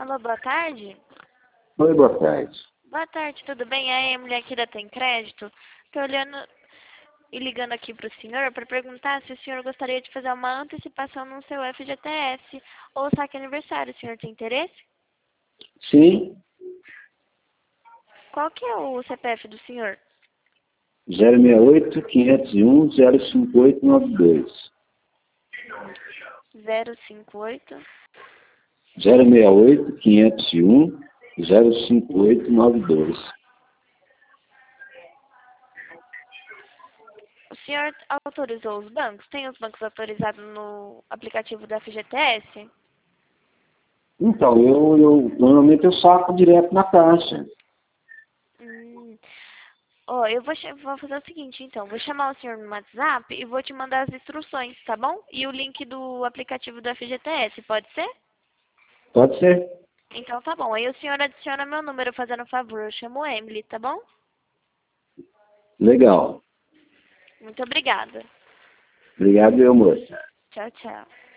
Alô, boa tarde. Oi, boa tarde. Boa tarde, tudo bem? A Emily aqui da Tem Crédito. Tô olhando e ligando aqui pro senhor para perguntar se o senhor gostaria de fazer uma antecipação no seu FGTS ou saque aniversário. O senhor tem interesse? Sim, Qual que é o CPF do senhor? 068-501-05892. 058. 068-501-05892. O senhor autorizou os bancos? Tem os bancos autorizados no aplicativo da FGTS? Então, normalmente eu saco direto na caixa. Ó, vou fazer o seguinte, então. Vou chamar o senhor no WhatsApp e vou te mandar as instruções, tá bom? E o link do aplicativo do FGTS, pode ser? Pode ser? Então tá bom. Aí o senhor adiciona meu número fazendo favor. Eu chamo Emily, tá bom? Legal. Muito obrigada. Obrigado, meu moço. Tchau, tchau.